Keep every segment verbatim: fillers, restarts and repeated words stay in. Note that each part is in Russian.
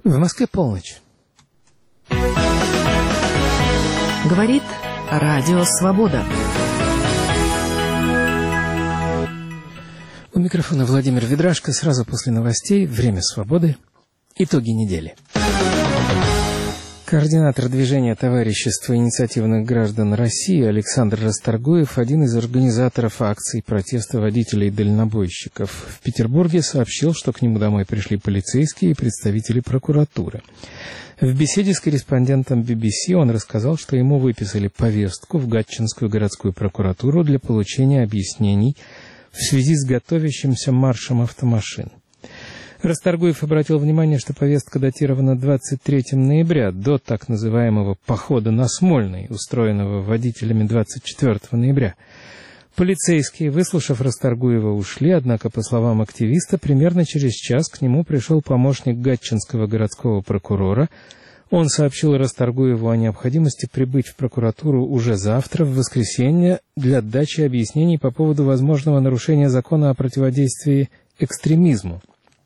В Москве полночь. Говорит Радио Свобода. У микрофона Владимир Ведрашко. Сразу после новостей «Время свободы». Итоги недели. Координатор движения «Товарищество инициативных граждан России» Александр Расторгуев, один из организаторов акций протеста водителей-дальнобойщиков в Петербурге, сообщил, что к нему домой пришли полицейские и представители прокуратуры. В беседе с корреспондентом би би си он рассказал, что ему выписали повестку в Гатчинскую городскую прокуратуру для получения объяснений в связи с готовящимся маршем автомашин. Расторгуев обратил внимание, что повестка датирована двадцать третьего ноября, до так называемого «похода на Смольный», устроенного водителями двадцать четвёртого ноября. Полицейские, выслушав Расторгуева, ушли, однако, по словам активиста, примерно через час к нему пришел помощник Гатчинского городского прокурора. Он сообщил Расторгуеву о необходимости прибыть в прокуратуру уже завтра, в воскресенье, для дачи объяснений по поводу возможного нарушения закона о противодействии экстремизму.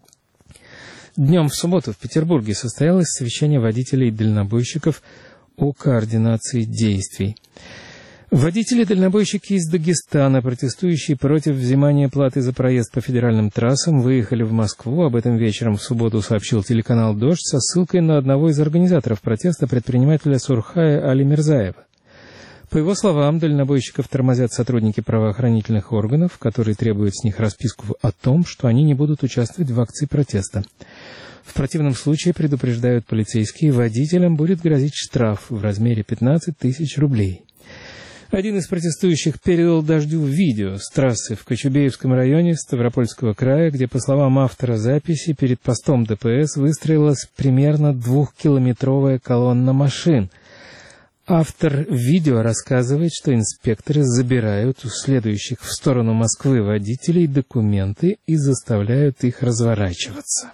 Днем в субботу в Петербурге состоялось совещание водителей и дальнобойщиков о координации действий. Водители-дальнобойщики из Дагестана, протестующие против взимания платы за проезд по федеральным трассам, выехали в Москву. Об этом вечером в субботу сообщил телеканал «Дождь» со ссылкой на одного из организаторов протеста, предпринимателя Сурхая Али Мирзаева. По его словам, дальнобойщиков тормозят сотрудники правоохранительных органов, которые требуют с них расписку о том, что они не будут участвовать в акции протеста. В противном случае, предупреждают полицейские, водителям будет грозить штраф в размере пятнадцать тысяч рублей. Один из протестующих передал «Дождю» видео с трассы в Кочубеевском районе Ставропольского края, где, по словам автора записи, перед постом дэ пэ эс выстроилась примерно двухкилометровая колонна машин. Автор видео рассказывает, что инспекторы забирают у следующих в сторону Москвы водителей документы и заставляют их разворачиваться.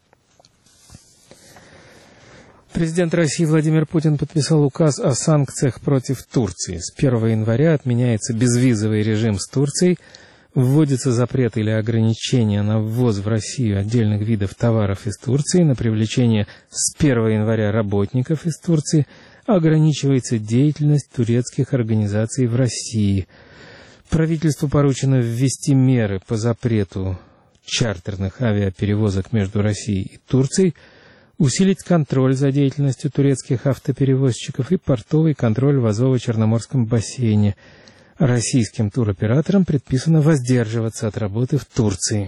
Президент России Владимир Путин подписал указ о санкциях против Турции. С первого января отменяется безвизовый режим с Турцией, вводится запрет или ограничение на ввоз в Россию отдельных видов товаров из Турции, на привлечение с первого января работников из Турции, ограничивается деятельность турецких организаций в России. Правительству поручено ввести меры по запрету чартерных авиаперевозок между Россией и Турцией, усилить контроль за деятельностью турецких автоперевозчиков и портовый контроль в Азово-Черноморском бассейне. Российским туроператорам предписано воздерживаться от работы в Турции.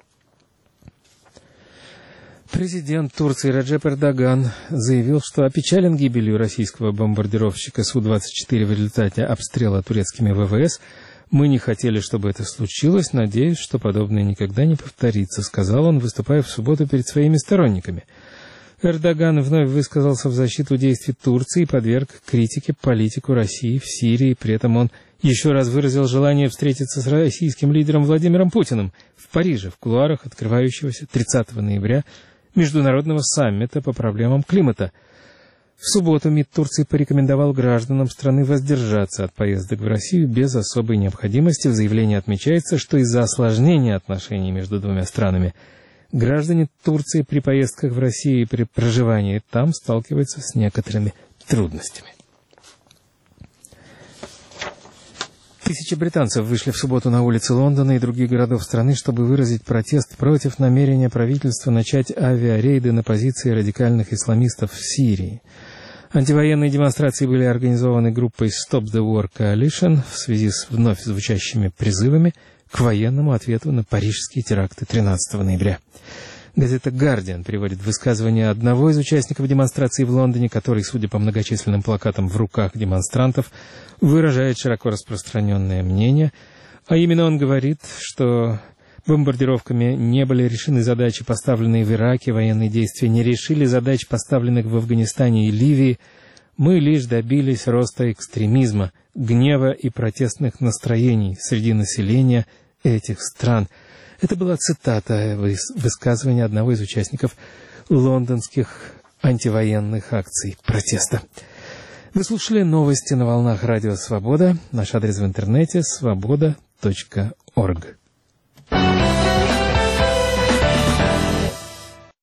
Президент Турции Реджеп Эрдоган заявил, что опечален гибелью российского бомбардировщика Су двадцать четыре в результате обстрела турецкими вэ вэ эс. «Мы не хотели, чтобы это случилось. Надеюсь, что подобное никогда не повторится», — сказал он, выступая в субботу перед своими сторонниками. Эрдоган вновь высказался в защиту действий Турции и подверг критике политику России в Сирии. При этом он еще раз выразил желание встретиться с российским лидером Владимиром Путиным в Париже, в кулуарах открывающегося тридцатого ноября Международного саммита по проблемам климата. В субботу МИД Турции порекомендовал гражданам страны воздержаться от поездок в Россию без особой необходимости. В заявлении отмечается, что из-за осложнения отношений между двумя странами граждане Турции при поездках в Россию и при проживании там сталкиваются с некоторыми трудностями. Тысячи британцев вышли в субботу на улицы Лондона и других городов страны, чтобы выразить протест против намерения правительства начать авиарейды на позиции радикальных исламистов в Сирии. Антивоенные демонстрации были организованы группой Stop the War Coalition в связи с вновь звучащими призывами к военному ответу на парижские теракты тринадцатого ноября. Газета «Гардиан» приводит высказывание одного из участников демонстрации в Лондоне, который, судя по многочисленным плакатам в руках демонстрантов, выражает широко распространенное мнение, а именно он говорит, что бомбардировками не были решены задачи, поставленные в Ираке, военные действия не решили задач, поставленных в Афганистане и Ливии, мы лишь добились роста экстремизма, гнева и протестных настроений среди населения этих стран. Это была цитата высказывания одного из участников лондонских антивоенных акций протеста. Вы слушали новости на волнах Радио Свобода. Наш адрес в интернете — свобода точка орг.